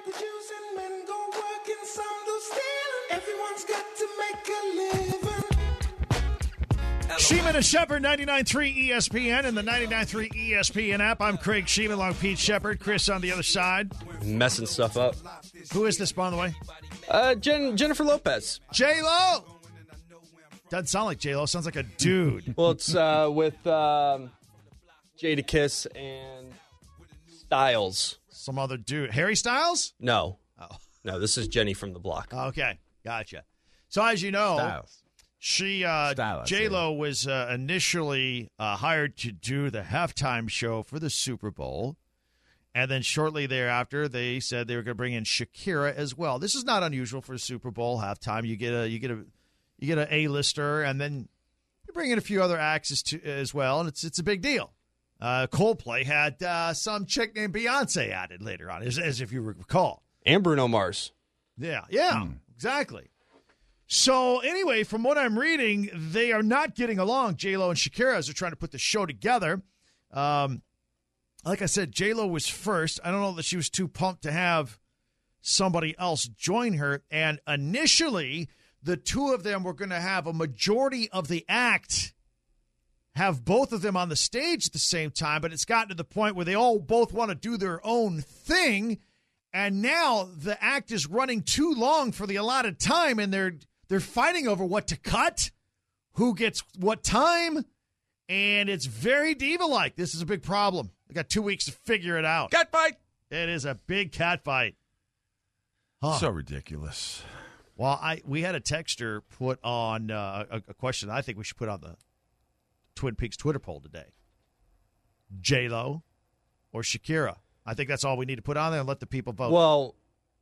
the Jews and men go working, some do stealing. Everyone's got to make a living. Sheeman and Shepard, 99.3 ESPN and the 99.3 ESPN app. I'm Craig Sheeman along Pete Shepard. Chris on the other side. Messing stuff up. Who is this, by the way? Jennifer Lopez. J-Lo. Doesn't sound like J-Lo. Sounds like a dude. Well, it's with Jadakiss and Styles. Some other dude. Harry Styles? No. Oh. No, this is Jenny from the block. Okay. Gotcha. So as you know, Styles. J-Lo was initially hired to do the halftime show for the Super Bowl. And then shortly thereafter, they said they were going to bring in Shakira as well. This is not unusual for a Super Bowl halftime. You get an A-lister, and then you bring in a few other acts as well, and it's a big deal. Coldplay had some chick named Beyonce added later on, as if you recall. And Bruno Mars. Yeah, exactly. So anyway, from what I'm reading, they are not getting along, J-Lo and Shakira, as they're trying to put the show together. Like I said, J-Lo was first. I don't know that she was too pumped to have somebody else join her. And initially, the two of them were going to have a majority of the act have both of them on the stage at the same time. But it's gotten to the point where they all both want to do their own thing. And now the act is running too long for the allotted time. And they're fighting over what to cut, who gets what time. And it's very diva-like. This is a big problem. They got 2 weeks to figure it out. Cat fight. It is a big cat fight. Huh. So ridiculous. Well, we had a texter put on a question I think we should put on the Twin Peaks Twitter poll today. J-Lo or Shakira? I think that's all we need to put on there and let the people vote. Well,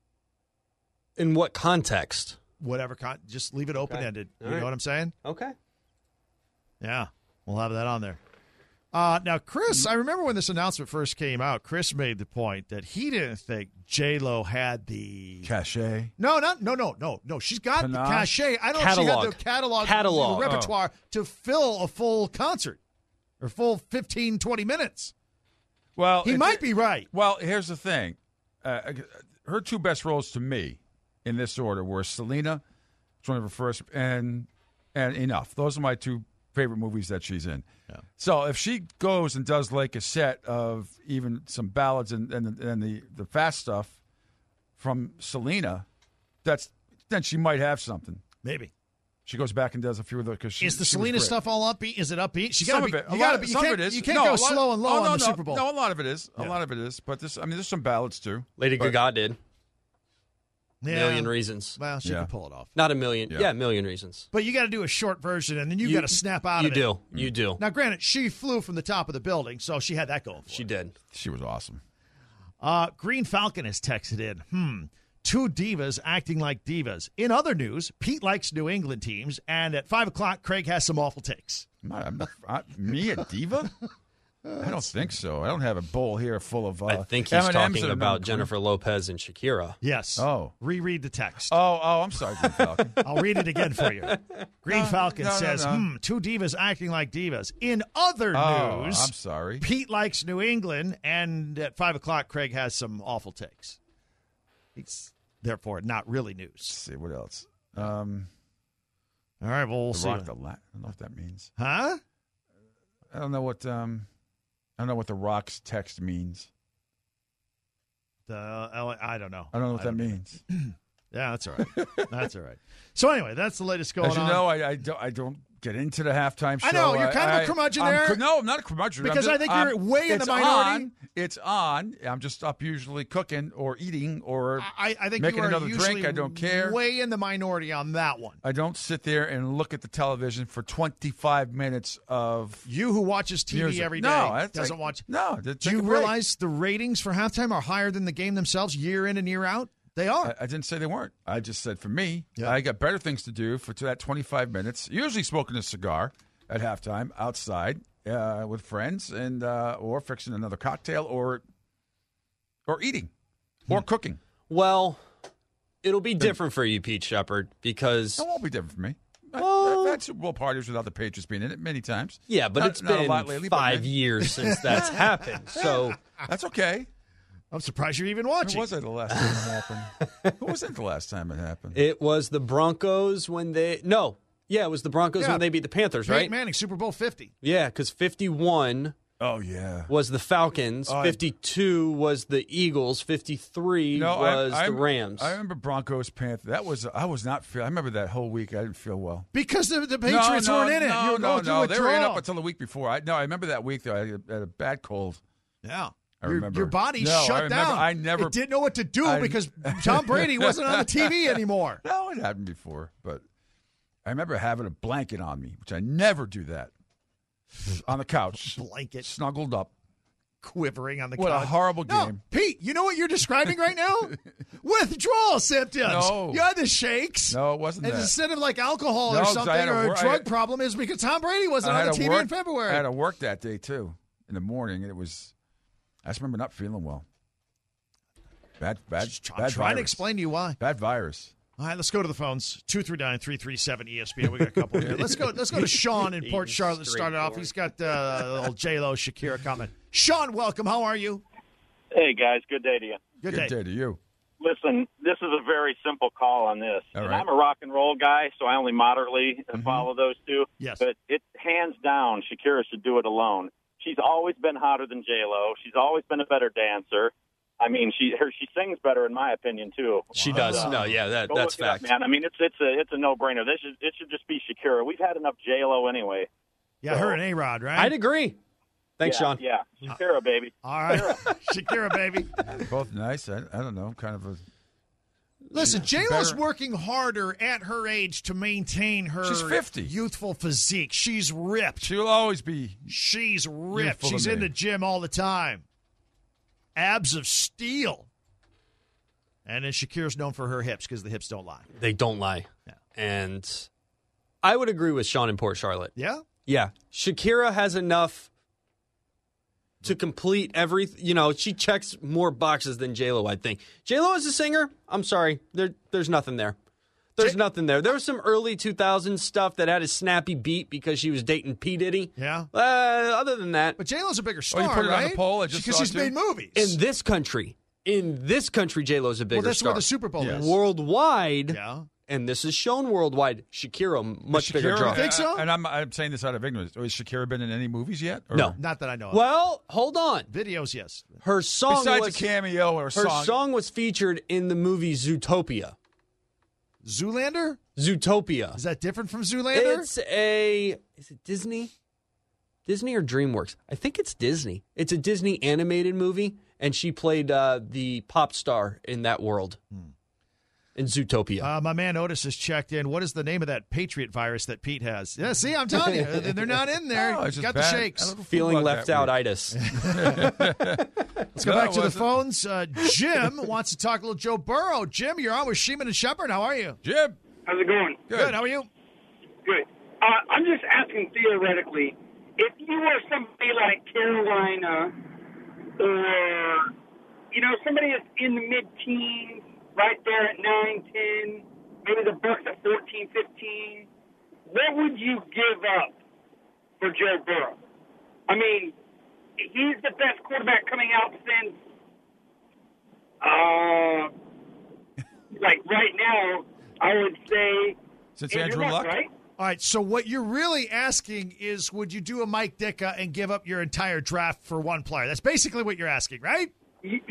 in what context? Whatever. Just leave it open-ended. Okay. You know what I'm saying? Okay. Yeah. We'll have that on there. Now, Chris, I remember when this announcement first came out, Chris made the point that he didn't think J-Lo had the Cachet. No. She's got the cachet. I don't know if she had the catalog. The repertoire to fill a full concert or full 15, 20 minutes. Well, he might be right. Well, here's the thing. Her two best roles to me in this order were Selena, it's one of her first, and Enough. Those are my two favorite movies that she's in. Yeah. So if she goes and does like a set of even some ballads and the fast stuff from Selena, then she might have something. Maybe. She goes back and does a few of those. Is the Selena stuff all upbeat? Is it upbeat? Some of it. You can't go slow and low on the Super Bowl. No, a lot of it is. A lot of it is. But there's some ballads too. Lady Gaga did. Yeah. Million Reasons. Well, she could pull it off. Not a million. Yeah, a million reasons. But you got to do a short version, and then you got to snap out of it. You do. Now, granted, she flew from the top of the building, so she had that going for her. She did. She was awesome. Green Falcon has texted in, two divas acting like divas. In other news, Pete likes New England teams, and at 5 o'clock, Craig has some awful takes. Me, a diva? I don't think so. I don't have a bowl here full of I think he's M&Ms talking about Jennifer Lopez and Shakira. Yes. Oh. Reread the text. Oh, I'm sorry, Green Falcon. I'll read it again for you. Green Falcon says, two divas acting like divas. In other news, I'm sorry. Pete likes New England, and at 5 o'clock, Craig has some awful takes. It's, therefore, not really news. Let's see, what else? All right, well, we'll see. I don't know what that means. Huh? I don't know what the Rock's text means. I don't know. I don't know what that means. Yeah, that's all right. That's all right. So anyway, that's the latest going on. As you know, I don't get into the halftime show. I know, you're kind of a curmudgeon there. No, I'm not a curmudgeon. Because I think you're way in the minority. It's on. I'm just up usually cooking or eating or I think making you are another usually drink. I don't care. Way in the minority on that one. I don't sit there and look at the television for 25 minutes of... You who watches TV music. every day doesn't like, watch... No. Do you realize the ratings for halftime are higher than the game themselves year in and year out? They are. I didn't say they weren't. I just said for me, I got better things to do for that 25 minutes. Usually smoking a cigar at halftime outside with friends and or fixing another cocktail or eating or cooking. Well, it'll be different for you, Pete Shepard, because... It won't be different for me. I've had Super Bowl parties without the Patriots being in it many times. Yeah, but it's been a lot lately, 5 years since that's happened. So that's okay. I'm surprised you're even When watching. was it the last time it happened? Who was it the last time it happened? It was the Broncos when they... No. Yeah, it was the Broncos Yeah. when they beat the Panthers, Peyton right? Manning, Super Bowl 50. Yeah, because 51 Oh, yeah. was the Falcons, Oh, 52 was the Eagles, 53 was the Rams. I remember Broncos Panthers. That was I was not feel. I remember that whole week. I didn't feel well. Because the Patriots weren't in it. You were going through They were in withdrawal. up until the week before. I remember that week though. I had a bad cold. Yeah. I remember. Your body No, shut I remember. down. I never- It didn't know what to do I- because Tom Brady wasn't on the TV anymore. No, it happened before, but I remember having a blanket on me, which I never do that. On the couch, Blanket snuggled up. quivering on the What couch. a horrible No, game. Pete, you know what you're describing right now? Withdrawal symptoms. No. You had the shakes. No, it wasn't And that. instead of like alcohol No, or 'cause I something had a or a wor- I drug had- problem is because Tom Brady wasn't I on had the to TV work, in February. I had to work that day too, in the morning, and it was. I just remember not feeling well. Bad I'm trying to virus. explain to you why. Bad virus. All right, let's go to the phones. 239-337-ESPN. We got a couple here. Let's go to Sean in Port Charlotte to start it off. He's got old J-Lo, Shakira coming. Sean, welcome. How are you? Hey, guys. Good day to you. Good Good day. day to you. Listen, this is a very simple call on this. All And right. I'm a rock and roll guy, so I only moderately follow those two. Yes. But it hands down, Shakira should do it alone. She's always been hotter than J-Lo. She's always been a better dancer. I mean, she sings better, in my opinion, too. She does. No, yeah, Go that's look it up, fact. man. I mean, it's a no-brainer. It should just be Shakira. We've had enough J-Lo anyway. Yeah, her and A-Rod, right? I'd agree. Thanks, yeah, Sean. Yeah, Shakira, baby. All right. Shakira, baby. Both nice. I don't know. Kind of a. Listen, J-Lo's Better- working harder at her age to maintain her She's 50. youthful physique. She's ripped. She'll always be. She's ripped. Youthful to She's in me. the gym all the time. Abs of steel. And then Shakira's known for her hips because the hips don't lie. They don't lie. Yeah. And I would agree with Sean in Port Charlotte. Yeah? Yeah. Shakira has enough to complete everything. You know, she checks more boxes than J-Lo, I think. J-Lo as a singer, I'm sorry. There's nothing there. There's nothing there. There was some early 2000s stuff that had a snappy beat because she was dating P. Diddy. Yeah. Other than that, But J-Lo's a bigger star, you put it on right? the poll? I just because saw she's it, too. made movies. in this country, J-Lo's a bigger well, that's star. where the Super Bowl Yes. is. Worldwide, Yeah. and this is shown worldwide, Shakira, much bigger Shakira, draw. Think so? And I'm saying this out of ignorance. Has Shakira been in any movies yet? Or- No. Not that I know of. Well, hold on. Videos, yes. Her song Besides was a cameo or a her song. song was featured in the movie Zootopia. Zoolander? Zootopia. Is that different from Zoolander? Is it Disney? Disney or DreamWorks? I think it's Disney. It's a Disney animated movie, and she played the pop star in that world. In Zootopia. My man Otis has checked in. What is the name of that Patriot virus that Pete has? Yeah, see, I'm telling you. They're not in there. No, it's just Got the bad. shakes. A little Feeling bug left that out week. itis. Let's go No, back it to the wasn't. phones. Jim wants to talk a little Joe Burrow. Jim, you're on with Sheeman and Shepard. How are you? Jim. How's it going? Good. How are you? Good. I'm just asking theoretically, if you were somebody like Carolina or, somebody that's in the mid-teens, right there at 9, 10, maybe the Bucks at 14, 15, what would you give up for Joe Burrow? I mean, he's the best quarterback coming out since, right now, I would say Since Andrew Luck? right? All right, so what you're really asking is would you do a Mike Ditka and give up your entire draft for one player? That's basically what you're asking, right? Yes.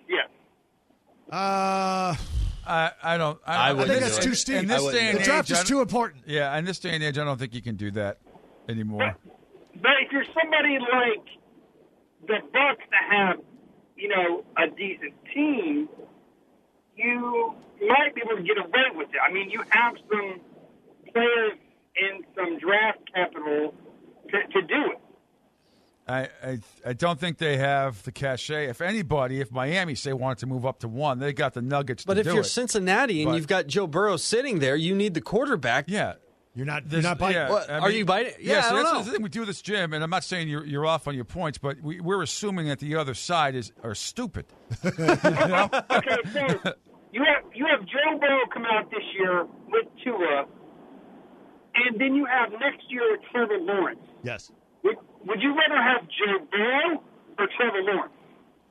I I don't. I in wouldn't think do that's it. too steep. In this I wouldn't day do and The age, draft I is don't- too important. Yeah, in this day and age, I don't think you can do that anymore. But if you're somebody like the Bucks that have, a decent team, you might be able to get away with it. I mean, you have some players and some draft capital to do it. I don't think they have the cachet. If Miami, say, wanted to move up to 1, they got the Nuggets But to if do you're it. Cincinnati and But- you've got Joe Burrow sitting there, you need the quarterback. Yeah. You're not biting. Yeah, What, are you biting? Yeah, so I don't that's know. the thing. We do this, Jim, and I'm not saying you're off on your points, but we're assuming that the other side are stupid. Okay, so you have Joe Burrow coming out this year with Tua, and then you have next year Trevor Lawrence. Yes. Would you rather have Joe Burrow or Trevor Lawrence?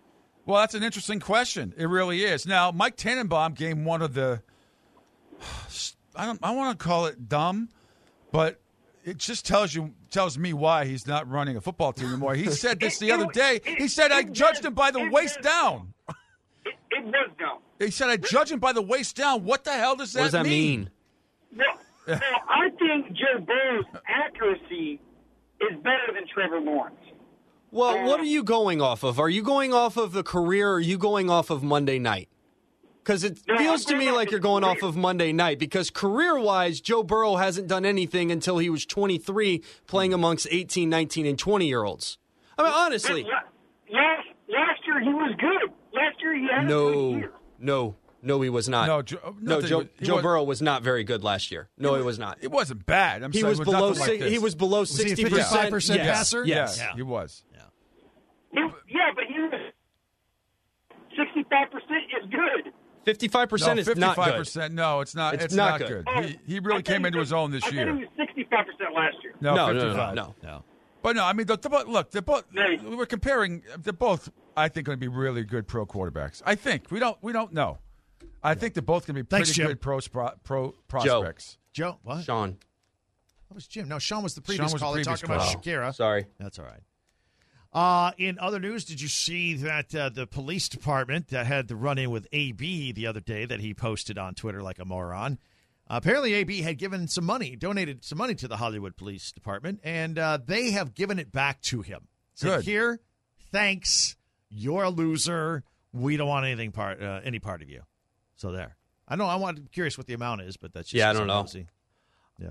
Well, that's an interesting question. It really is. Now, Mike Tannenbaum gave one of the I want to call it dumb, but it just tells me why he's not running a football team anymore. He said this the other day. He said I judged him by the waist down. It was dumb. He said I judge him by the waist down. What the hell does that mean? What does that mean? Well, I think Joe Burrow's accuracy is better than Trevor Lawrence. Well, what are you going off of? Are you going off of the career, or are you going off of Monday night? Because it feels to me like you're going off of Monday night, because career-wise, Joe Burrow hasn't done anything until he was 23 playing amongst 18, 19, and 20-year-olds. I mean, honestly. Last year he was good. Last year he had a good year. No, he was not. Joe Burrow was not very good last year. No, he was not. It wasn't bad. He was below like this. He was below 60%. 55% passer? Yes. Yeah, he was. But he was 65% is good. 55% is not good. 55%. No, it's not. It's It's not not good. good. He really came into his own this year. I think he was 65% last year. No, 55. No. But no, I mean, they're both. We're comparing. They're both, I think, going to be really good pro quarterbacks. I think we don't know. I think they're both going to be pretty good pro prospects. Joe, what? Sean. That was Jim. No, Sean was the previous caller previous talking about caller. Shakira. Sorry. That's all right. In other news, did you see that the police department that had the run-in with AB the other day that he posted on Twitter like a moron? Apparently, AB had given some money, donated some money to the Hollywood Police Department, and they have given it back to him. Said, Good. Here, thanks. You're a loser. We don't want any part of you. So there. I know. I'm curious what the amount is, but that's just I don't know. nosy. Yeah.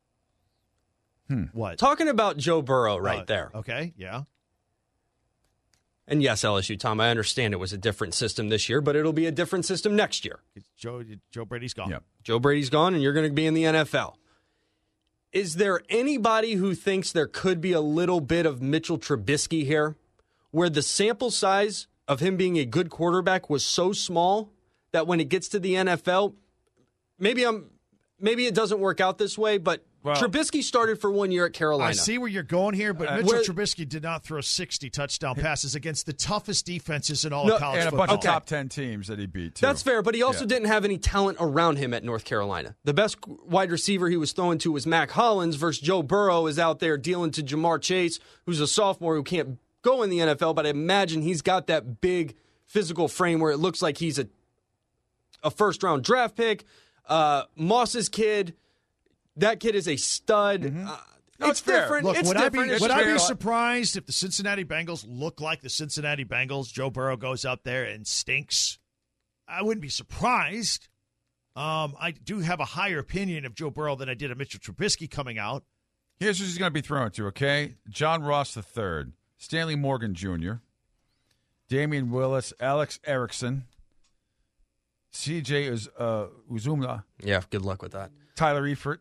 What? Talking about Joe Burrow right there. Okay. Yeah. And yes, LSU, Tom, I understand it was a different system this year, but it'll be a different system next year. Joe Brady's gone. Yep. Joe Brady's gone, and you're going to be in the NFL. Is there anybody who thinks there could be a little bit of Mitchell Trubisky here, where the sample size of him being a good quarterback was so small that when it gets to the NFL, maybe it doesn't work out this way, but Trubisky started for 1 year at Carolina. I see where you're going here, but Mitchell Trubisky did not throw 60 touchdown passes against the toughest defenses in all of college and a football. bunch of top 10 teams that he beat, too. That's fair, but he also didn't have any talent around him at North Carolina. The best wide receiver he was throwing to was Mac Hollins versus Joe Burrow is out there dealing to Jamar Chase, who's a sophomore who can't go in the NFL, but I imagine he's got that big physical frame where it looks like he's a first-round draft pick. Moss's kid, that kid is a stud. No, it's fair. different. Look, It's would different. I be surprised if the Cincinnati Bengals look like the Cincinnati Bengals? Joe Burrow goes out there and stinks. I wouldn't be surprised. I do have a higher opinion of Joe Burrow than I did of Mitchell Trubisky coming out. Here's who he's going to be thrown to, okay? John Ross III, Stanley Morgan Jr., Damian Willis, Alex Erickson, C.J. Uzumah, Yeah, good luck with that. Tyler Eifert.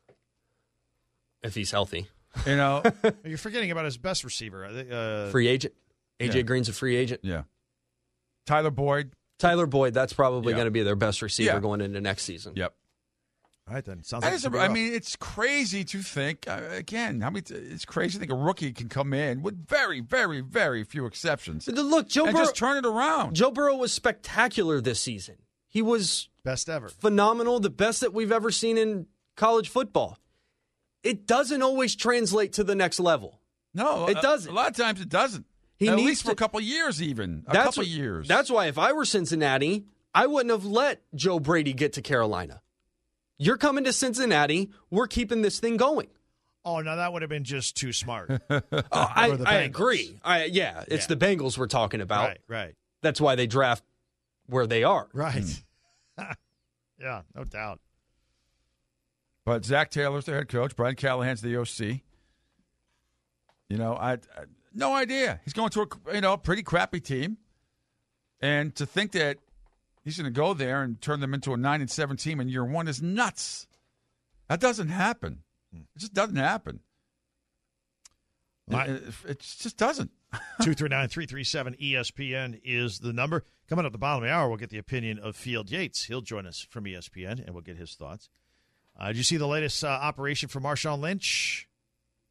If he's healthy. You know, You're forgetting about his best receiver. Free agent. AJ Yeah. Green's a free agent. yeah. Tyler Boyd. Tyler Boyd, that's probably Yeah. going to be their best receiver Yeah. going into next season. Yep. All right, then. Sounds That like is it's gonna be rough. it's crazy to think, again, it's crazy to think a rookie can come in with very, very, very few exceptions Look, Joe and Burrow, just turn it around. Joe Burrow was spectacular this season. He was best ever. phenomenal, the best that we've ever seen in college football. It doesn't always translate to the next level. No, It doesn't. A lot of times it doesn't. He At needs least for to- a couple of years, even. A couple of years. That's why if I were Cincinnati, I wouldn't have let Joe Brady get to Carolina. You're coming to Cincinnati. We're keeping this thing going. Oh, no, that would have been just too smart. I the Bengals. agree. It's the Bengals we're talking about. Right. That's why they draft where they are. Right. Yeah, no doubt. But Zach Taylor's the head coach. Brian Callahan's the OC. You know, I no idea. He's going to a pretty crappy team, and to think that he's going to go there and turn them into a 9-7 team in year one is nuts. That doesn't happen. It just doesn't happen. It just doesn't. 239-337-ESPN is the number. Coming up the bottom of the hour, we'll get the opinion of Field Yates. He'll join us from ESPN, and we'll get his thoughts. Did you see the latest operation for Marshawn Lynch?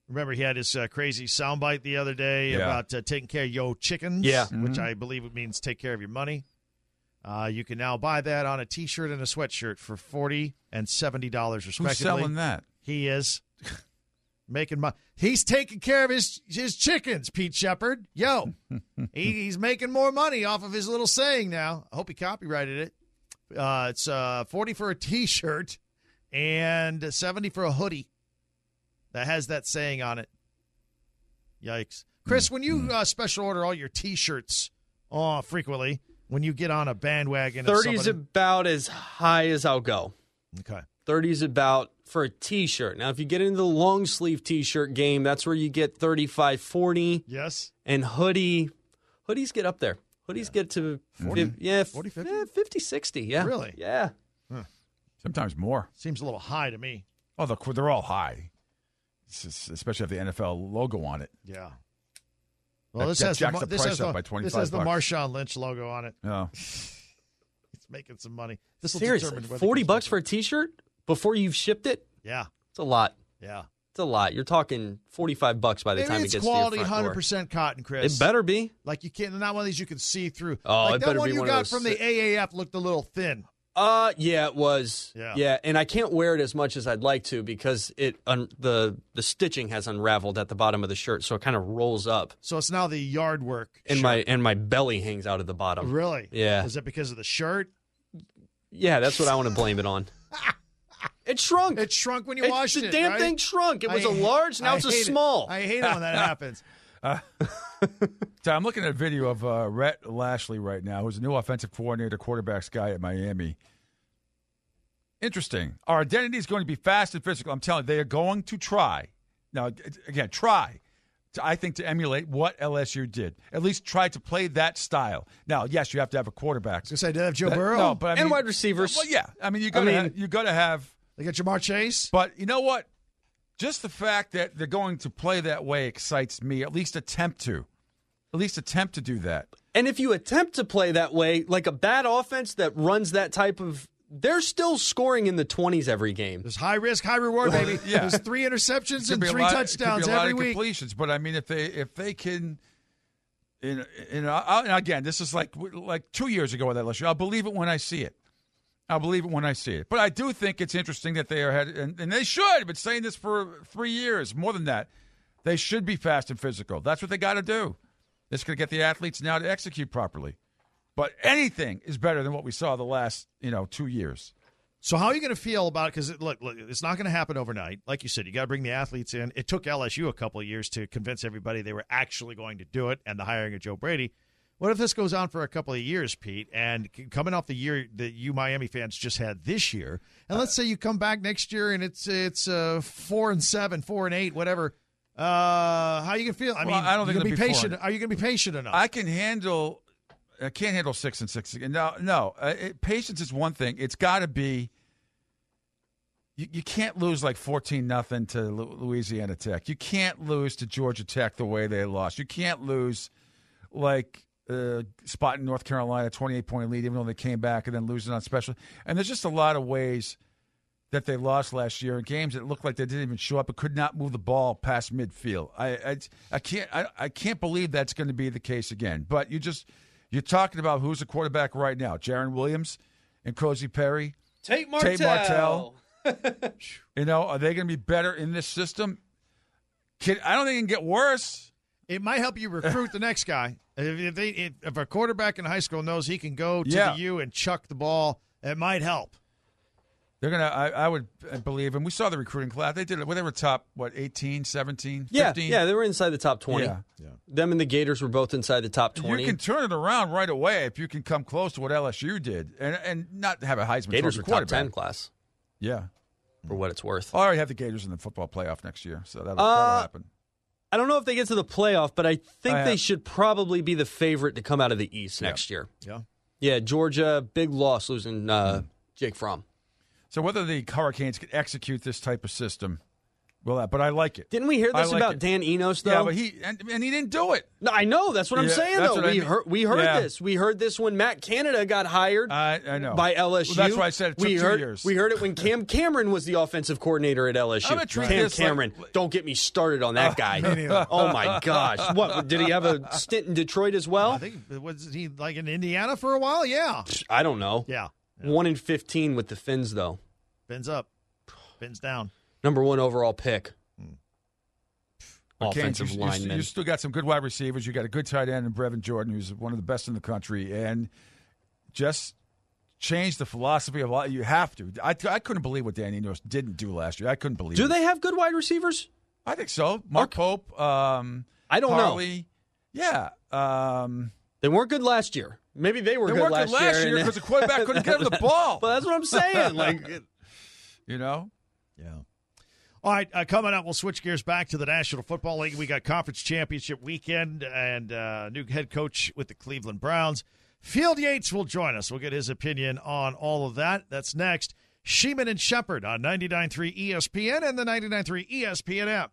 Remember, he had his crazy soundbite the other day about taking care of your chickens, which I believe it means take care of your money. You can now buy that on a T-shirt and a sweatshirt for $40 and $70 respectively. Who's selling that? He is making money. He's taking care of his chickens, Pete Shepard. Yo, he's making more money off of his little saying now. I hope he copyrighted it. It's $40 for a T-shirt and $70 for a hoodie that has that saying on it. Yikes. Chris, when you special order all your T-shirts frequently, when you get on a bandwagon, 30 is about as high as I'll go. Okay. 30 is about for a T-shirt. Now, if you get into the long sleeve T-shirt game, that's where you get 35, 40. Yes. And hoodies get up there. Hoodies get to 40, 50, 50? 50, 60. Yeah. Really? Yeah. Sometimes more. Seems a little high to me. Oh, they're all high, especially if the NFL logo on it. Yeah. Well, this That has jacks the this price has up the, by 25 This has the bucks. Marshawn Lynch logo on it. Oh. It's making some money. This will Seriously, determine whether $40 it's- for a T-shirt before you've shipped it? Yeah. It's a lot. Yeah. It's a lot. You're talking $45 by the Maybe time it it's gets quality, to your front door. 100% cotton, Chris. It better be. Like you can't. Not one of these you can see through. Oh, like it that better one be you one of got those from the AAF looked a little thin. Yeah, it was. Yeah. And I can't wear it as much as I'd like to because the stitching has unraveled at the bottom of the shirt, so it kind of rolls up, So it's now the yard work. and shirt. my belly hangs out of the bottom. Really? Yeah. Is it because of the shirt? Yeah, that's what I want to blame it on. It shrunk. It shrunk when you washed the it. damn right? thing shrunk. It was a I- large. Now I it's a hate it. small. I hate it when that happens. So I'm looking at a video of Rhett Lashley right now, who's a new offensive coordinator, quarterbacks guy at Miami. Interesting. Our identity is going to be fast and physical. I'm telling you, they are going to try. Now, again, try. I think to emulate what LSU did. At least try to play that style. Now, yes, you have to have a quarterback. Because I did have Joe Burrow. No, but I mean, And wide receivers. Well, yeah. I mean, you got to have. They got Jamar Chase. But you know what? Just the fact that they're going to play that way excites me. At least attempt to do that. And if you attempt to play that way, like a bad offense that runs that type of, they're still scoring in the 20s every game. There's high risk, high reward, baby. Yeah. There's 3 interceptions Could and be a 3 lot- touchdowns could be a lot every of week. completions. But I mean, if they can, and again, this is like 2 years ago with LSU. I'll believe it when I see it. But I do think it's interesting that they are headed, and they should. I've been saying this for 3 years, more than that. They should be fast and physical. That's what they got to do. It's going to get the athletes now to execute properly. But anything is better than what we saw the last 2 years. So how are you going to feel about it? Because, look, it's not going to happen overnight. Like you said, you got to bring the athletes in. It took LSU a couple of years to convince everybody they were actually going to do it, and the hiring of Joe Brady. What if this goes on for a couple of years, Pete, and coming off the year that you Miami fans just had this year, and let's say you come back next year and it's 4-7, 4-8, whatever. How are you going to feel? I mean, I don't think you're gonna it'll be be patient. 4. Are you going to be patient enough? I can't handle 6-6 again. No. Patience is one thing. It's got to be. You can't lose like 14-0 to Louisiana Tech. You can't lose to Georgia Tech the way they lost. You can't lose like spot in North Carolina, 28-point lead, even though they came back and then losing on special. And there's just a lot of ways that they lost last year in games that looked like they didn't even show up and could not move the ball past midfield. I can't believe that's going to be the case again. But you're talking about who's the quarterback right now: Jaron Williams and Cozy Perry, Tate Martell. Are they going to be better in this system? I don't think it can get worse. It might help you recruit the next guy. If a quarterback in high school knows he can go to the U and chuck the ball, it might help. They're going to, I would believe, and we saw the recruiting class. They did it. They were top, 18, 17, 15? Yeah, they were inside the top 20. Yeah. Them and the Gators were both inside the top 20. You can turn it around right away if you can come close to what LSU did and not have a Heisman Gators Trophy were top quarterback. 10 class, Yeah. for what it's worth. I already have the Gators in the football playoff next year, so that'll happen. I don't know if they get to the playoff, but I think I they have- should probably be the favorite to come out of the East next year. Yeah. Yeah, Georgia, big loss losing Jake Fromm. So whether the Hurricanes can execute this type of system Well, but I like it. Didn't we hear I this like about it. Dan Enos, though? Yeah, but he didn't do it. No, I know. That's what I'm Yeah, saying, that's though. what I mean. We heard Yeah. this. We heard this when Matt Canada got hired I know. by LSU. Well, that's why I said it took 2 years. We heard it when Cam Cameron was the offensive coordinator at LSU. I'm gonna treat Cam this Cameron. Don't get me started on that guy. Oh, my gosh. What, did he have a stint in Detroit as well? I think, was he like in Indiana for a while? Yeah. I don't know. Yeah. 1-15 with the Finns, though. Fins up. Fins down. Number 1 overall pick. But Offensive Canes, lineman. you still got some good wide receivers. You got a good tight end in Brevin Jordan, who's one of the best in the country, and just change the philosophy of life. You have to. I couldn't believe what Dan Enos didn't do last year. I couldn't believe it. Do they have good wide receivers? I think so. Mark Pope. I don't Harley. know. Yeah. They weren't good last year. Maybe they were They good weren't last good last year and- because the quarterback couldn't get him the ball. But that's what I'm saying. Like, You know? Yeah. All right, coming up, we'll switch gears back to the National Football League. We got Conference Championship weekend and new head coach with the Cleveland Browns. Field Yates will join us. We'll get his opinion on all of that. That's next. Sheeman and Shepard on 99.3 ESPN and the 99.3 ESPN app.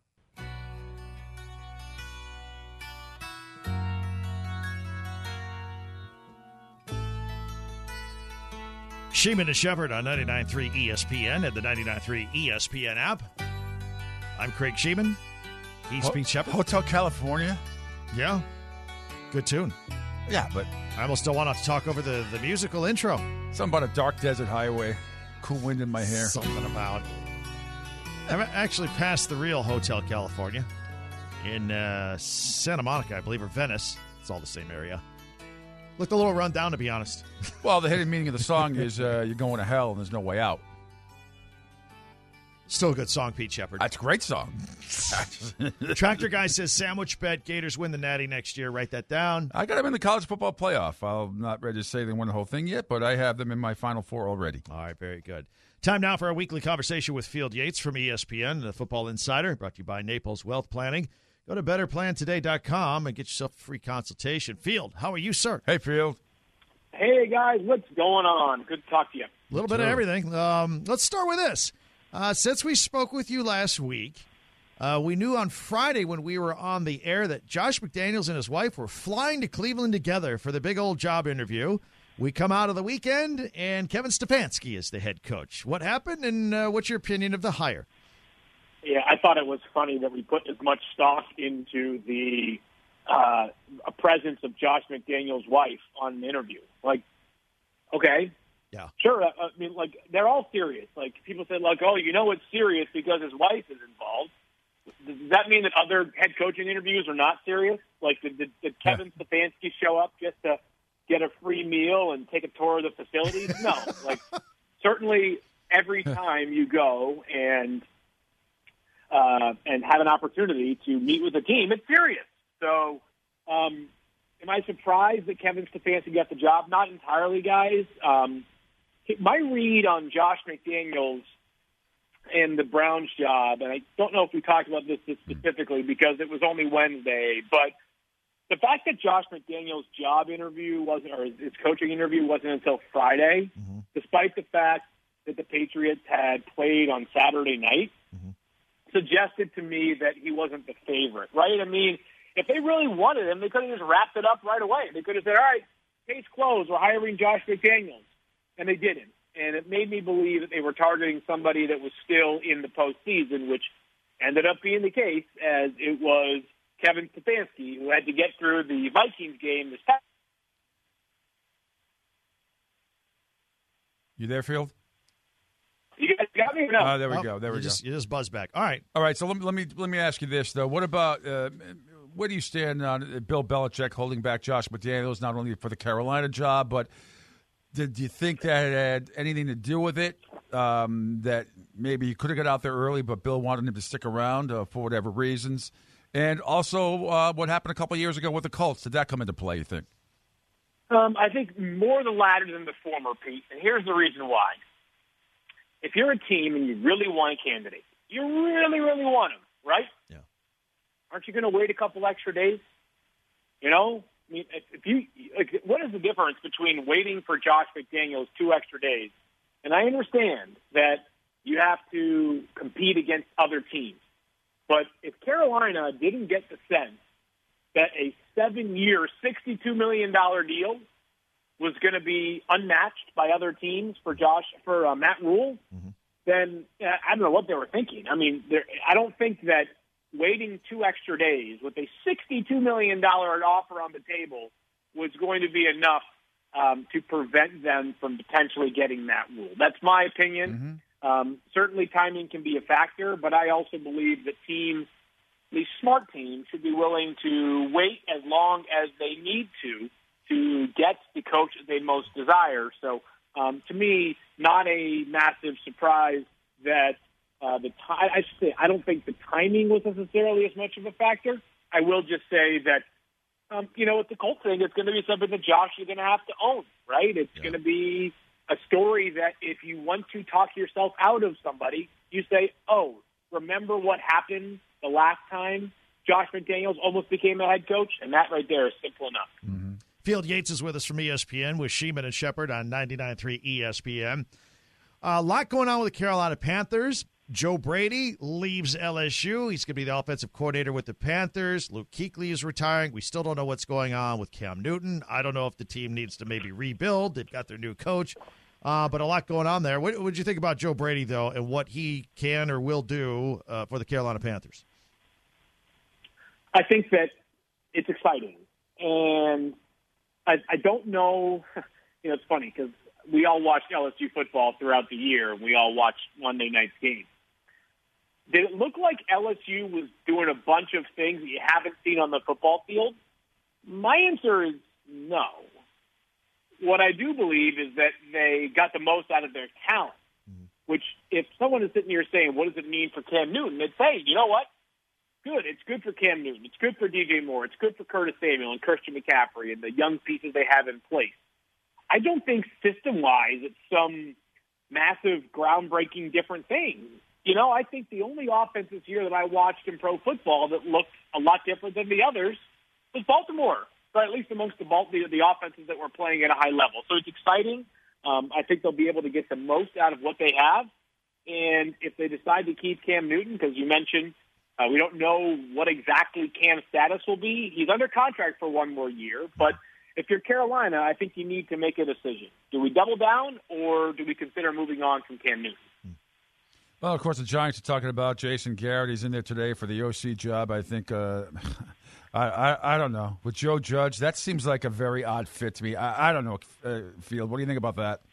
Sheeman and Shepard on 99.3 ESPN and the 99.3 ESPN app. I'm Craig Sheeman. He's Pete Shepard. Hotel California? Yeah. Good tune. Yeah, but I almost don't want to talk over the musical intro. something about a dark desert highway, cool wind in my hair. Something about. I've actually passed the real Hotel California in Santa Monica, I believe, or Venice. It's all the same area. Looked a little run down, to be honest. Well, the hidden meaning of the song is you're going to hell and there's no way out. Still a good song, Pete Shepard. That's a great song. Tractor Guy says sandwich bet. Gators win the Natty next year. Write that down. I got them in the college football playoff. I'm not ready to say they won the whole thing yet, but I have them in my Final Four already. All right, very good. Time now for our weekly conversation with Field Yates from ESPN, the Football Insider, brought to you by Naples Wealth Planning. Go to betterplantoday.com and get yourself a free consultation. Field, how are you, sir? Hey, Field. Hey, guys, what's going on? Good to talk to you. A little bit of everything. Let's start with this. Since we spoke with you last week, we knew on Friday when we were on the air that Josh McDaniels and his wife were flying to Cleveland together for the big old job interview. We come out of the weekend, and Kevin Stefanski is the head coach. What happened, and what's your opinion of the hire? Yeah, I thought it was funny that we put as much stock into the presence of Josh McDaniels' wife on an interview. Like, okay. Yeah. Sure. I mean, like, they're all serious. Like, people say, like, oh, you know it's serious because his wife is involved. Does that mean that other head coaching interviews are not serious? Like, did Kevin Stefanski show up just to get a free meal and take a tour of the facilities? No. Like, certainly every time you go and have an opportunity to meet with a team, it's serious. So, am I surprised that Kevin Stefanski got the job? Not entirely, guys. My read on Josh McDaniels and the Browns job, and I don't know if we talked about this specifically because it was only Wednesday, but the fact that Josh McDaniels' job interview wasn't, or his coaching interview wasn't until Friday, despite the fact that the Patriots had played on Saturday night, suggested to me that he wasn't the favorite, right? I mean, if they really wanted him, they could have just wrapped it up right away. They could have said, all right, case closed, we're hiring Josh McDaniels. And they didn't. And it made me believe that they were targeting somebody that was still in the postseason, which ended up being the case, as it was Kevin Stefanski, who had to get through the Vikings game this past. You there, Field? You guys got me or no? There we go. There we You go. just buzzed back. All right. All right, so let me ask you this, though. What about where do you stand on Bill Belichick holding back Josh McDaniels, not only for the Carolina job, but did you think that had anything to do with it, that maybe he could have got out there early, but Bill wanted him to stick around for whatever reasons? And also what happened a couple of years ago with the Colts, did that come into play, you think? I think more the latter than the former, Pete. And here's the reason why. If you're a team and you really want a candidate, you really, really want him, right? Yeah. Aren't you going to wait a couple extra days? You know? I mean, if you, like, what is the difference between waiting for Josh McDaniels 2 extra days? And I understand that you have to compete against other teams. But if Carolina didn't get the sense that a 7-year, $62 million deal was going to be unmatched by other teams for Matt Rule, then I don't know what they were thinking. I mean, I don't think that waiting 2 extra days with a $62 million offer on the table was going to be enough to prevent them from potentially getting Matt Rule. That's my opinion. Certainly timing can be a factor, but I also believe that teams, these smart teams, should be willing to wait as long as they need to get the coach that they most desire. So, to me, not a massive surprise that I don't think the timing was necessarily as much of a factor. I will just say that, with the Colts thing, it's going to be something that Josh is going to have to own, right? It's going to be a story that if you want to talk yourself out of somebody, you say, oh, remember what happened the last time Josh McDaniels almost became a head coach? And that right there is simple enough. Field Yates is with us from ESPN with Sheeman and Shepard on 99.3 ESPN. A lot going on with the Carolina Panthers. Joe Brady leaves LSU. He's going to be the offensive coordinator with the Panthers. Luke Kuechly is retiring. We still don't know what's going on with Cam Newton. I don't know if the team needs to maybe rebuild. They've got their new coach. But a lot going on there. What did you think about Joe Brady, though, and what he can or will do for the Carolina Panthers? I think that it's exciting. And I don't know. It's funny because we all watched LSU football throughout the year. And we all watched Monday night's game. Did it look like LSU was doing a bunch of things that you haven't seen on the football field? My answer is no. What I do believe is that they got the most out of their talent, which if someone is sitting here saying, what does it mean for Cam Newton? They'd say, you know what? Good. It's good for Cam Newton. It's good for DJ Moore. It's good for Curtis Samuel and Christian McCaffrey and the young pieces they have in place. I don't think system-wise it's some massive, groundbreaking different thing. I think the only offense this year that I watched in pro football that looked a lot different than the others was Baltimore, or at least amongst the offenses that were playing at a high level. So it's exciting. I think they'll be able to get the most out of what they have. And if they decide to keep Cam Newton, because you mentioned we don't know what exactly Cam's status will be. He's under contract for 1 more year, but if you're Carolina, I think you need to make a decision. Do we double down, or do we consider moving on from Cam Newton? Well, of course, the Giants are talking about Jason Garrett. He's in there today for the OC job. I think, I don't know. With Joe Judge, that seems like a very odd fit to me. I don't know, Field. What do you think about that?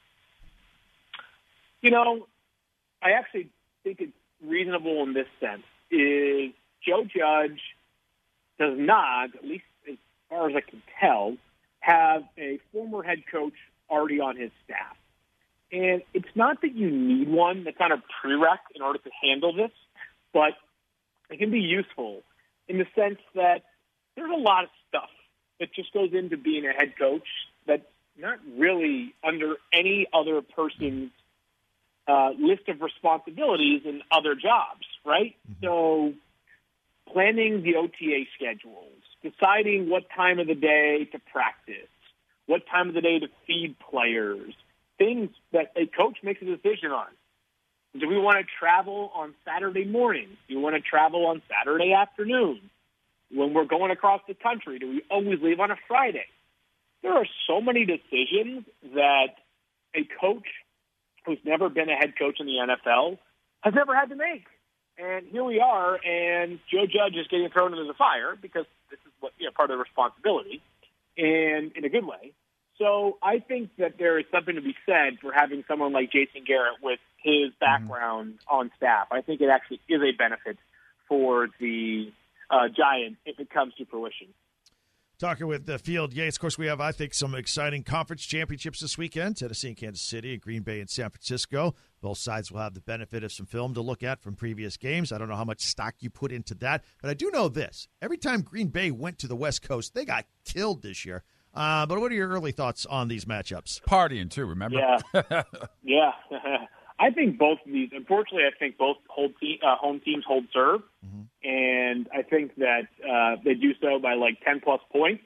I actually think it's reasonable in this sense. Is Joe Judge does not, at least as far as I can tell, have a former head coach already on his staff. And it's not that you need one that's on a prereq in order to handle this, but it can be useful in the sense that there's a lot of stuff that just goes into being a head coach that's not really under any other person's list of responsibilities in other jobs, right? So planning the OTA schedules, deciding what time of the day to practice, what time of the day to feed players, things that a coach makes a decision on. Do we want to travel on Saturday morning? Do we want to travel on Saturday afternoon? When we're going across the country, do we always leave on a Friday? There are so many decisions that a coach who's never been a head coach in the NFL has never had to make. And here we are, and Joe Judge is getting thrown into the fire because this is what part of the responsibility, and in a good way. So I think that there is something to be said for having someone like Jason Garrett with his background on staff. I think it actually is a benefit for the Giants if it comes to fruition. Talking with Field Yates. Of course, we have, I think, some exciting conference championships this weekend. Tennessee and Kansas City, and Green Bay and San Francisco. Both sides will have the benefit of some film to look at from previous games. I don't know how much stock you put into that, but I do know this. Every time Green Bay went to the West Coast, they got killed this year. But what are your early thoughts on these matchups? Partying, too, remember? Yeah. Yeah. I think both of these, unfortunately, I think both home teams hold serve. And I think that they do so by like 10-plus points.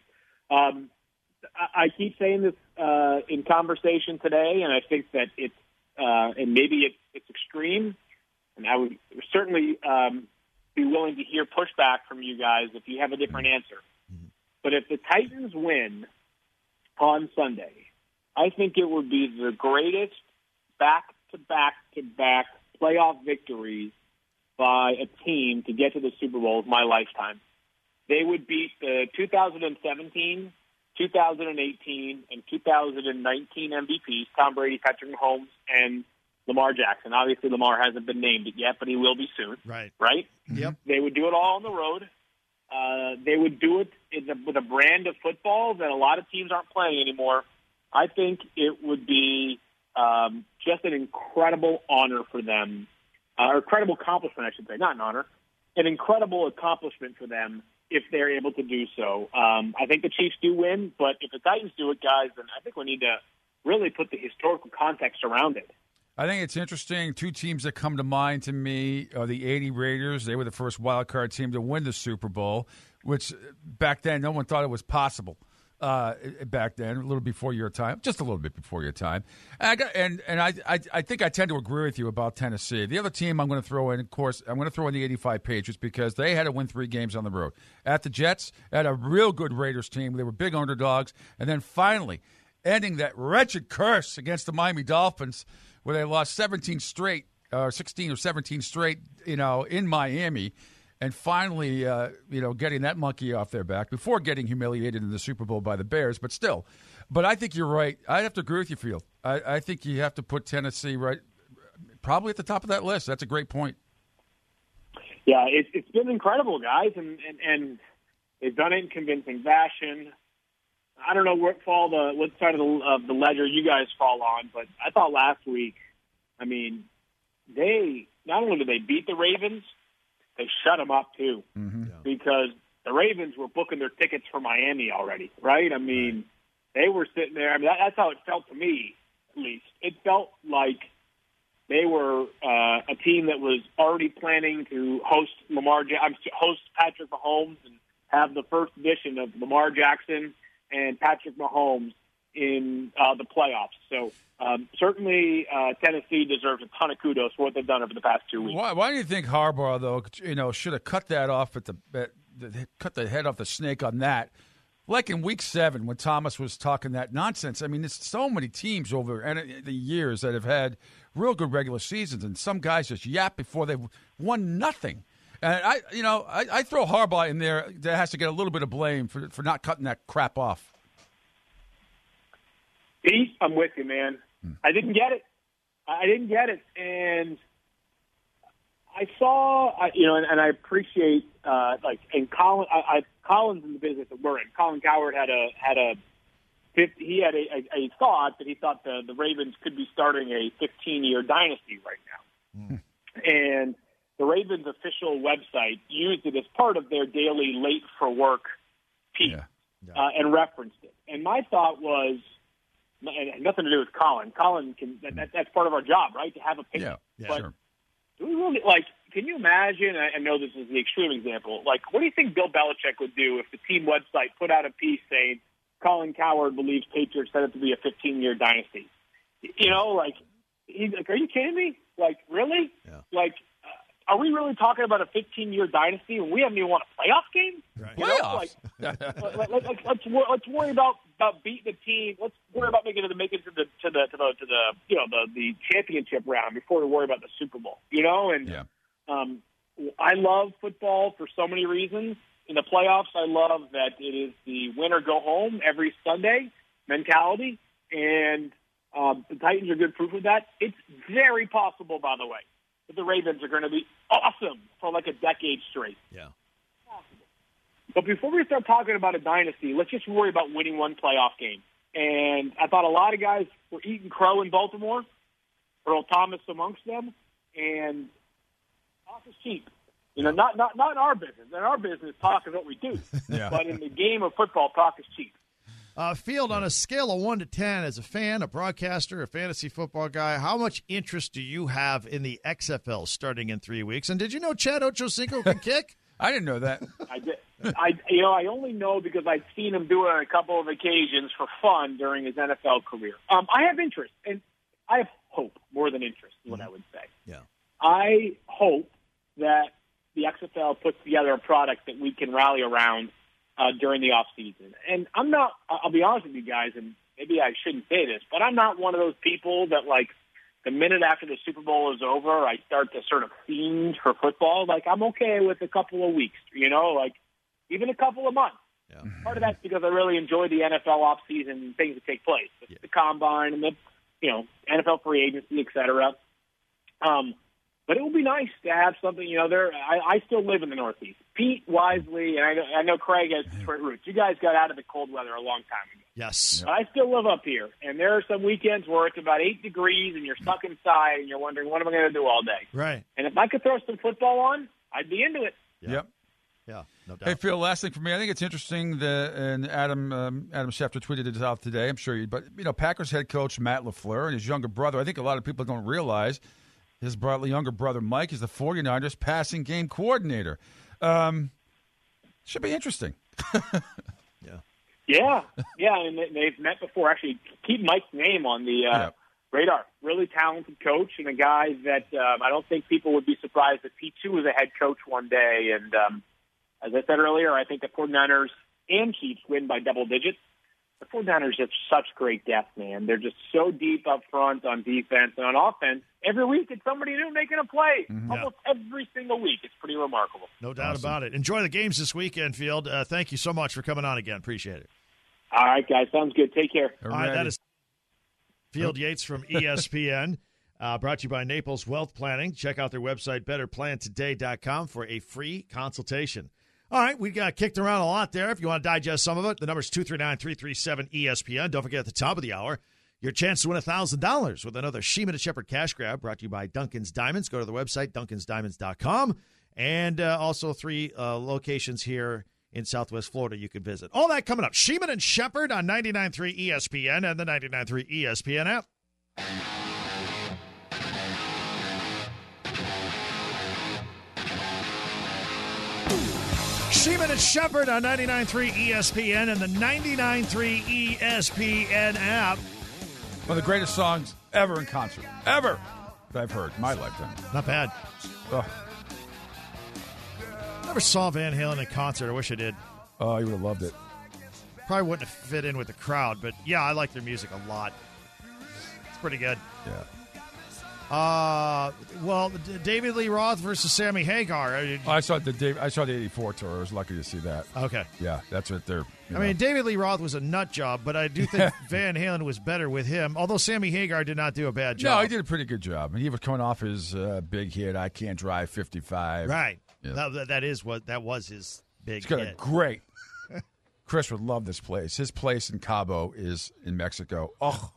I keep saying this in conversation today, and I think that and maybe it's extreme, and I would certainly be willing to hear pushback from you guys if you have a different answer. But if the Titans win on Sunday, I think it would be the greatest back-to-back-to-back playoff victories by a team to get to the Super Bowl of my lifetime. They would beat the 2017, 2018, and 2019 MVPs, Tom Brady, Patrick Mahomes, and Lamar Jackson. Obviously, Lamar hasn't been named yet, but he will be soon. Right. Yep. They would do it all on the road. They would do it with a brand of football that a lot of teams aren't playing anymore. I think it would be just an incredible honor for them, or incredible accomplishment, I should say, not an honor, an incredible accomplishment for them if they're able to do so. I think the Chiefs do win, but if the Titans do it, guys, then I think we need to really put the historical context around it. I think it's interesting. Two teams that come to mind to me are the 80 Raiders. They were the first wild card team to win the Super Bowl, which back then no one thought it was possible. Back then, a little before your time, just a little bit before your time. I think I tend to agree with you about Tennessee. The other team I'm going to throw in, of course, I'm going to throw in the 85 Patriots because they had to win 3 games on the road. At the Jets, had a real good Raiders team. They were big underdogs. And then finally, ending that wretched curse against the Miami Dolphins where they lost 17 straight, 16 or 17 straight, in Miami. And finally, getting that monkey off their back before getting humiliated in the Super Bowl by the Bears, but still. But I think you're right. I have to agree with you, Field. I think you have to put Tennessee right, probably at the top of that list. That's a great point. Yeah, it's been incredible, guys, and they've done it in convincing fashion. I don't know what side of the ledger you guys fall on, but I thought last week, they not only did they beat the Ravens, they shut them up, too, because the Ravens were booking their tickets for Miami already, right? They were sitting there. That's how it felt to me, at least. It felt like they were a team that was already planning to host Patrick Mahomes and have the first edition of Lamar Jackson and Patrick Mahomes in the playoffs. So certainly Tennessee deserves a ton of kudos for what they've done over the past 2 weeks. Why do you think Harbaugh, though, should have cut that off cut the head off the snake on that? Like in Week 7 when Thomas was talking that nonsense. There's so many teams over the years that have had real good regular seasons, and some guys just yap before they've won nothing. And I throw Harbaugh in there that has to get a little bit of blame for not cutting that crap off. Pete, I'm with you, man. I didn't get it. And I saw, and I appreciate, Colin's in the business that we're in. Colin Cowherd had a thought that he thought the Ravens could be starting a 15-year dynasty right now. And the Ravens official website used it as part of their daily late for work piece and referenced it. And my thought was, it had nothing to do with Colin. Colin that's part of our job, right? To have opinion. Yeah, but sure. Do we really, can you imagine, I know this is the extreme example, what do you think Bill Belichick would do if the team website put out a piece saying Colin Cowherd believes Patriots set up to be a 15-year dynasty? He's like, are you kidding me? Really? Yeah. Are we really talking about a 15-year dynasty when we haven't even won a playoff game? Right. Playoffs? Let's worry about beating the team. Let's worry about making it to the championship round before we worry about the Super Bowl. I love football for so many reasons. In the playoffs, I love that it is the win or go home every Sunday mentality, and the Titans are good proof of that. It's very possible, by the way, that the Ravens are going to be awesome for a decade straight. Yeah. But before we start talking about a dynasty, let's just worry about winning one playoff game. And I thought a lot of guys were eating crow in Baltimore, Earl Thomas amongst them, and talk is cheap. Not in our business. In our business, talk is what we do. Yeah. But in the game of football, talk is cheap. Field, on a scale of 1 to 10, as a fan, a broadcaster, a fantasy football guy, how much interest do you have in the XFL starting in 3 weeks? And did you know Chad Ochocinco can kick? I didn't know that. I did. I only know because I've seen him do it on a couple of occasions for fun during his NFL career. I have interest, and I have hope more than interest is what I would say. Yeah. I hope that the XFL puts together a product that we can rally around during the off season. And I'll be honest with you guys, and maybe I shouldn't say this, but I'm not one of those people that, like, the minute after the Super Bowl is over, I start to sort of fiend for football. Like, I'm okay with a couple of weeks, like even a couple of months. Yeah. Part of that's because I really enjoy the NFL offseason and things that take place, the combine and the NFL free agency, et cetera. But it would be nice to have something. I still live in the Northeast. Pete Wisely, and I know Craig has Detroit roots. You guys got out of the cold weather a long time ago. Yes. But I still live up here, and there are some weekends where it's about 8 degrees, and you're stuck inside, and you're wondering, what am I going to do all day? Right. And if I could throw some football on, I'd be into it. Yeah. Yep. Yeah, no doubt. Hey, Phil, last thing for me. I think it's interesting and Adam Schefter tweeted it out today. I'm sure but Packers head coach Matt LaFleur and his younger brother, I think a lot of people don't realize his younger brother Mike is the 49ers passing game coordinator. Should be interesting. Yeah, and they've met before. Actually, keep Mike's name on the radar. Really talented coach and a guy that I don't think people would be surprised if he, too, was a head coach one day. And as I said earlier, I think the 49ers and Chiefs win by double digits. The 49ers have such great depth, man. They're just so deep up front on defense and on offense. Every week it's somebody new making a play. Almost every single week. It's pretty remarkable. No doubt about it. Enjoy the games this weekend, Field. Thank you so much for coming on again. Appreciate it. All right, guys. Sounds good. Take care. All right, that is Field Yates from ESPN. Brought to you by Naples Wealth Planning. Check out their website, betterplantoday.com, for a free consultation. All right, we got kicked around a lot there. If you want to digest some of it, the number's 239-337-ESPN. Don't forget at the top of the hour, your chance to win $1,000 with another Sheeman & Shepherd cash grab brought to you by Duncan's Diamonds. Go to the website, duncansdiamonds.com, and also 3 locations here in Southwest Florida you can visit. All that coming up. Sheeman & Shepherd on 99.3 ESPN and the 99.3 ESPN app. Sheeman & Shepherd on 99.3 ESPN and the 99.3 ESPN app. One of the greatest songs ever in concert. Ever. That I've heard in my lifetime. Not bad. Oh, Never saw Van Halen in concert. I wish I did. you would have loved it. Probably wouldn't have fit in with the crowd, but yeah, I like their music a lot. It's pretty good. Yeah. Well, David Lee Roth versus Sammy Hagar. I saw the 84 tour. I was lucky to see that. Okay. Yeah, that's what they're. I mean, David Lee Roth was a nut job, but I do think Van Halen was better with him, although Sammy Hagar did not do a bad job. No, he did a pretty good job. And he was coming off his big hit, I Can't Drive 55. Right. Yeah. That was his big It's got hit. a great. Chris would love this place. His place in Cabo is in Mexico. Oh,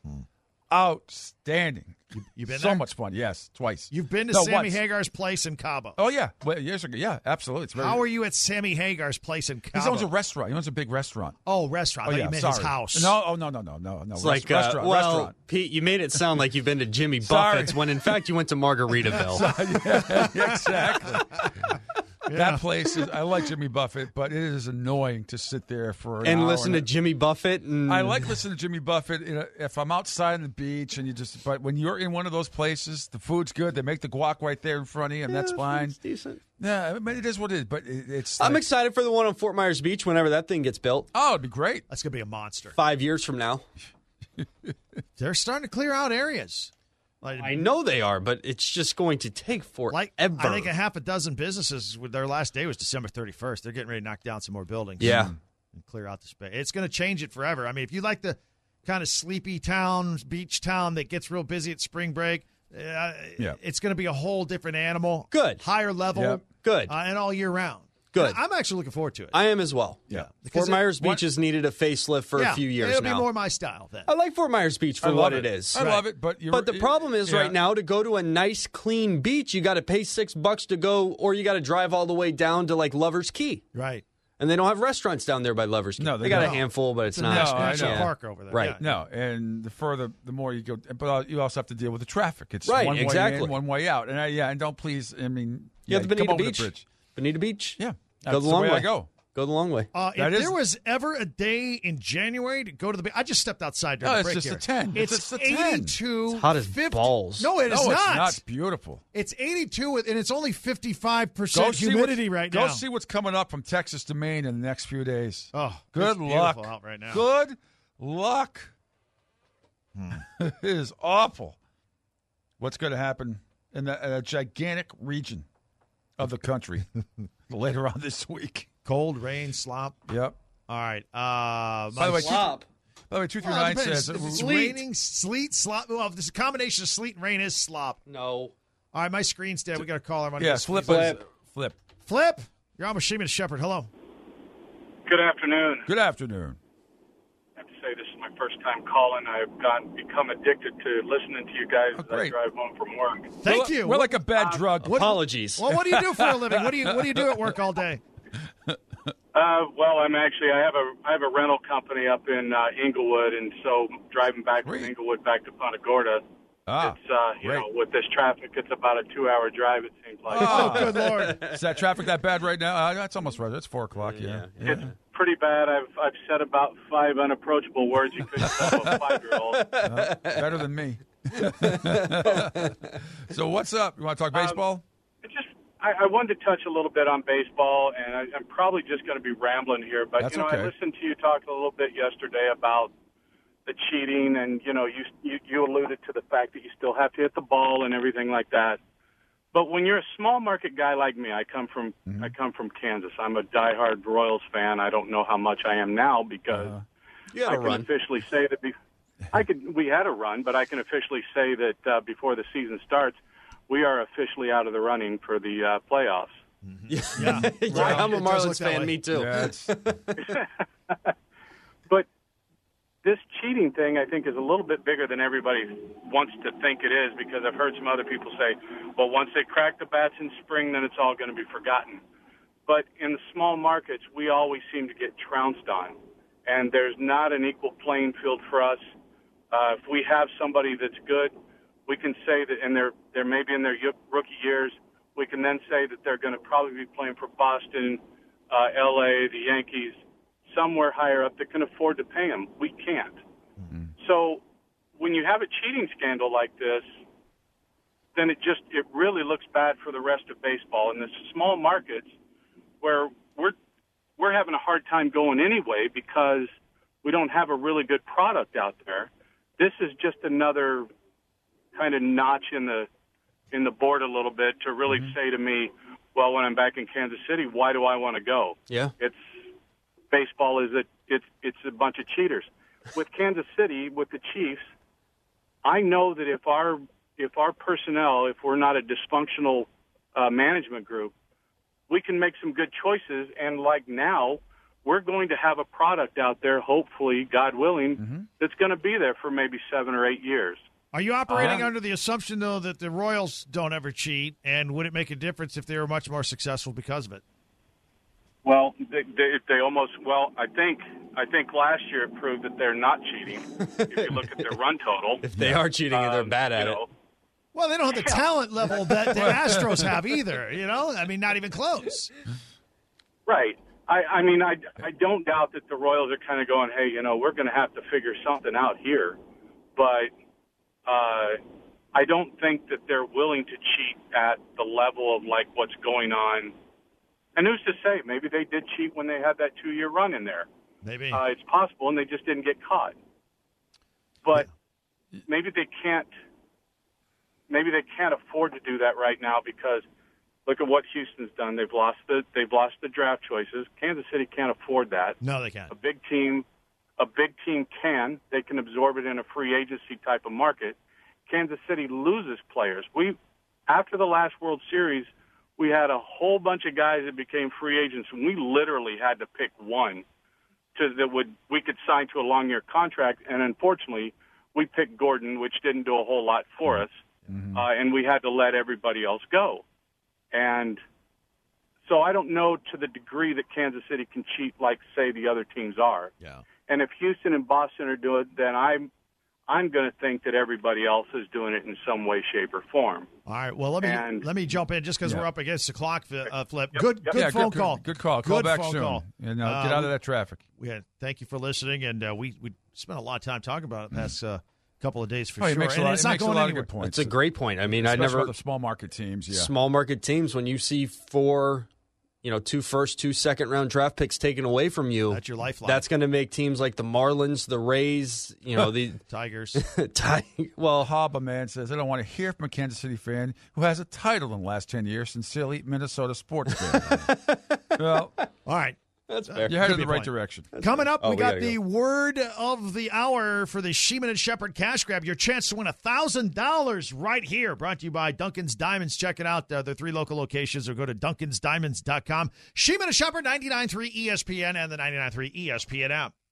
outstanding. You been so there? much fun. Yes, twice. You've been to No, Sammy once. Hagar's place in Cabo. Oh, yeah. Well, years ago. Yeah, absolutely. It's very, How are you at Sammy Hagar's place in Cabo? He owns a restaurant. He owns a big restaurant. Oh, restaurant. I thought you meant his house. No. It's like, restaurant. well, Restaurant. Pete, you made it sound like you've been to Jimmy Sorry. Buffett's when, in fact, you went to Margaritaville. Yeah, exactly. That place is. I like Jimmy Buffett, but it is annoying to sit there for an And hour listen to Jimmy Buffett. And I like listening to Jimmy Buffett if I'm outside on the beach and but when you're in one of those places, the food's good. They make the guac right there in front of you, and that's fine. It's decent. Yeah, I mean, it is what it is, but it's. I'm like, excited for the one on Fort Myers Beach whenever that thing gets built. Oh, it'd be great. That's going to be a monster. 5 years from now. They're starting to clear out areas. Like, I know they are, but it's just going to take forever. I think a half a dozen businesses, their last day was December 31st. They're getting ready to knock down some more buildings. Yeah. And clear out the space. It's going to change it forever. I mean, if you like the kind of sleepy town, beach town that gets real busy at spring break, it's going to be a whole different animal. Good. Higher level. Yep. Good. And all year round. Good. I'm actually looking forward to it. I am as well. Yeah. Fort Myers Beach has needed a facelift for a few years it'll now. be more my style then. I like Fort Myers Beach for what it is. I love it, but the problem is right now to go to a nice, clean beach, you got to pay $6 to go, or you got to drive all the way down to like Lover's Key, Right. and they don't have restaurants down there by Lover's Key. No, they got a don't. handful, but it's It's a not. national know. park over there. Right. Yeah. No, and the more you go, but you also have to deal with the traffic. It's Right, one way exactly. in, one way out, and and don't please. I mean, You have the come Bonita over the Beach. bridge. Bonita Beach. Yeah, Go that's the long way way. I go. Go the long way. If there was ever a day in January to go to the I just stepped outside during No, the it's break just here. a 10. It's a 10. 82. It's hot as 50 balls. No, it is No, not. it's not. It's beautiful. It's 82, and it's only 55% humidity right now. Go see what's coming up from Texas to Maine in the next few days. Oh, good it's luck. beautiful out right now. Good luck. It is awful. What's going to happen in a gigantic region of the country later on this week? Cold, rain, slop. Yep. All right. By the way, Slop. 239 says if it's raining, sleet, slop. Well, if this combination of sleet and rain is slop. No. All right, my screen's dead. We got to call our money. Yes, Flip. Flip. You're on with Sheeman Shepherd. Hello. Good afternoon. Good afternoon. I have to say this is my first time calling. I've become addicted to listening to you guys as I great. drive home from work. Thank you. We're like a bad drug. Apologies. Well, what do you do for a living? What do you do at work all day? Well, I have a rental company up in Inglewood, and so driving back Great. from Inglewood back to Punta Gorda, it's great. with this traffic, it's about a 2-hour drive. It seems like. Oh, good Lord. Is that traffic that bad right now? That's almost right. It's 4 o'clock. Yeah. It's pretty bad. I've said about 5 unapproachable words you couldn't tell a 5-year-old. Better than me. So what's up? You want to talk baseball? I wanted to touch a little bit on baseball, and I'm probably just going to be rambling here. But That's I okay. listened to you talk a little bit yesterday about the cheating, and you alluded to the fact that you still have to hit the ball and everything like that. But when you're a small market guy like me, I come from Kansas. I'm a diehard Royals fan. I don't know how much I am now because You had I a can run. officially say that we had a run, but I can officially say that before the season starts, we are officially out of the running for the playoffs. Yeah. I'm a It does look Marlins that fan. way. Me too. Yeah, it's, But this cheating thing, I think, is a little bit bigger than everybody wants to think it is, because I've heard some other people say, well, once they crack the bats in spring, then it's all going to be forgotten. But in the small markets, we always seem to get trounced on, and there's not an equal playing field for us. If we have somebody that's good, we can say that, and they're maybe in their rookie years, we can then say that they're going to probably be playing for Boston, L.A., the Yankees, somewhere higher up that can afford to pay them. We can't. Mm-hmm. So when you have a cheating scandal like this, then it really looks bad for the rest of baseball. In the small markets where we're having a hard time going anyway because we don't have a really good product out there, this is just another kind of notch in the board a little bit to really say to me, well, when I'm back in Kansas City, why do I want to go? Yeah. Baseball is it's a bunch of cheaters. With Kansas City, with the Chiefs, I know that if our personnel, if we're not a dysfunctional management group, we can make some good choices. And like now, we're going to have a product out there, hopefully, God willing, that's going to be there for maybe 7 or 8 years. Are you operating under the assumption, though, that the Royals don't ever cheat, and would it make a difference if they were much more successful because of it? Well, they almost. Well, I think last year it proved that they're not cheating. If you look at their run total, If they are cheating, they're bad at it. Well, they don't have the talent level that the Astros have either, I mean, not even close. Right. I mean, I don't doubt that the Royals are kind of going, hey, we're going to have to figure something out here, but I don't think that they're willing to cheat at the level of like what's going on. And who's to say? Maybe they did cheat when they had that 2-year run in there. Maybe. It's possible, and they just didn't get caught. But maybe they can't. Maybe they can't afford to do that right now because look at what Houston's done. They've lost the draft choices. Kansas City can't afford that. No, they can't. A big team can. They can absorb it in a free agency type of market. Kansas City loses players. After the last World Series, we had a whole bunch of guys that became free agents, and we literally had to pick one we could sign to a long-year contract. And unfortunately, we picked Gordon, which didn't do a whole lot for us, and we had to let everybody else go. And so I don't know to the degree that Kansas City can cheat like, say, the other teams are. Yeah. And if Houston and Boston are doing it, then I'm going to think that everybody else is doing it in some way, shape, or form. All right. Well, let me jump in just because we're up against the clock. Flip. Good phone call. Good call. Call back phone soon. Call. And get out of that traffic. Thank you for listening, and we spent a lot of time talking about it the past couple of days for sure. It makes a lot, it's not going of anywhere. good points. It's a great point. I mean, Especially I never the small market teams. Yeah, small market teams. When you see 4, 2 first, 2 second round draft picks taken away from you, that's your lifeline. That's going to make teams like the Marlins, the Rays, the Tigers. Well, Haba man says, I don't want to hear from a Kansas City fan who has a title in the last 10 years. Sincerely, Minnesota sports fan. Well, all right. That's fair. You're headed in the right direction. Coming up, we got the word of the hour for the Sheeman and Shepherd Cash Grab. Your chance to win $1,000 right here. Brought to you by Duncan's Diamonds. Check it out. Their 3 local locations, or go to duncansdiamonds.com. Sheeman and Shepherd, 99.3 ESPN and the 99.3 ESPN app.